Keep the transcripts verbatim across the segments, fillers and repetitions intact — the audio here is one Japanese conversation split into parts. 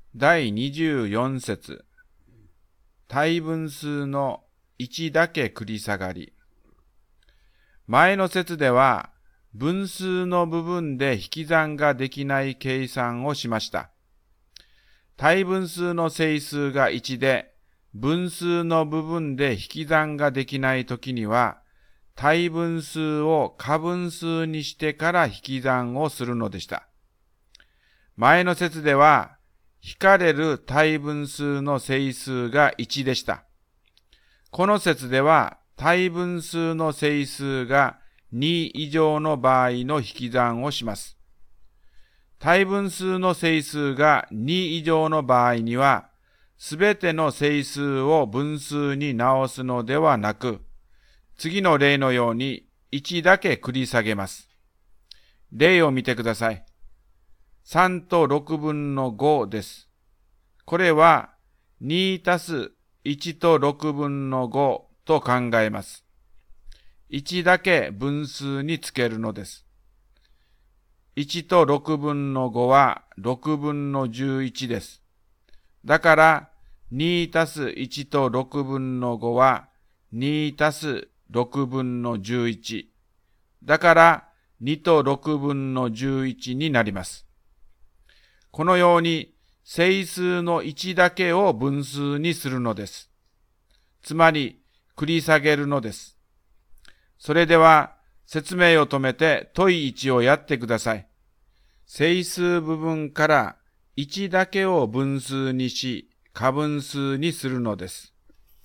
だいにじゅうよん節。対分数のいちだけ繰り下がり。前の節では分数の部分で引き算ができない計算をしました。対分数の整数がいちで分数の部分で引き算ができないときには対分数を可分数にしてから引き算をするのでした。前の節では引かれる対分数の整数がいちでした。この節では対分数の整数がに以上の場合の引き算をします。対分数の整数がに以上の場合には、すべての整数を分数に直すのではなく、次の例のようにいちだけ繰り下げます。例を見てください。さんとろくぶんのごです。これはにたすいちとろくぶんのごと考えます。いちだけ分数につけるのです。いちとろくぶんのごはろくぶんのじゅういちです。だからにたすいちとろくぶんのごはにたすろくぶんのじゅういち。だからにとろくぶんのじゅういちになります。このように整数のいちだけを分数にするのです。つまり繰り下げるのです。それでは説明を止めて問いいちをやってください。整数部分からいちだけを分数にし、可分数にするのです。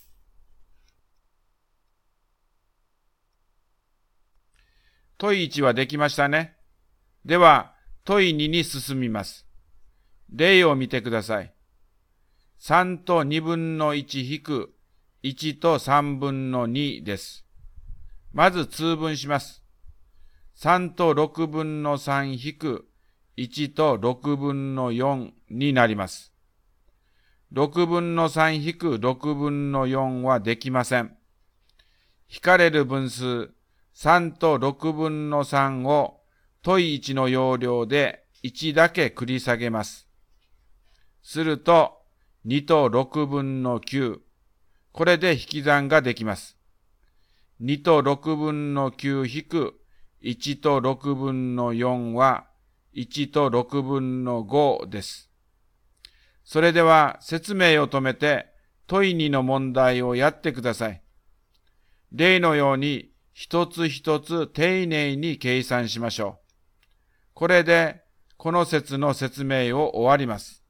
問いいちはできましたね。では問いにに進みます。例を見てください。さんとにぶんのいち引くいちとさんぶんのにです。まず通分します。さんとろくぶんのさん引くいちとろくぶんのよんになります。ろくぶんのさん引くろくぶんのよんはできません。引かれる分数さんとろくぶんのさんを問いいちの要領でいちだけ繰り下げます。するとにとろくぶんのきゅう。これで引き算ができます。にとろくぶんのきゅう引くいちとろくぶんのよんはいちとろくぶんのごです。それでは説明を止めて問いにの問題をやってください。例のように一つ一つ丁寧に計算しましょう。これでこの節の説明を終わります。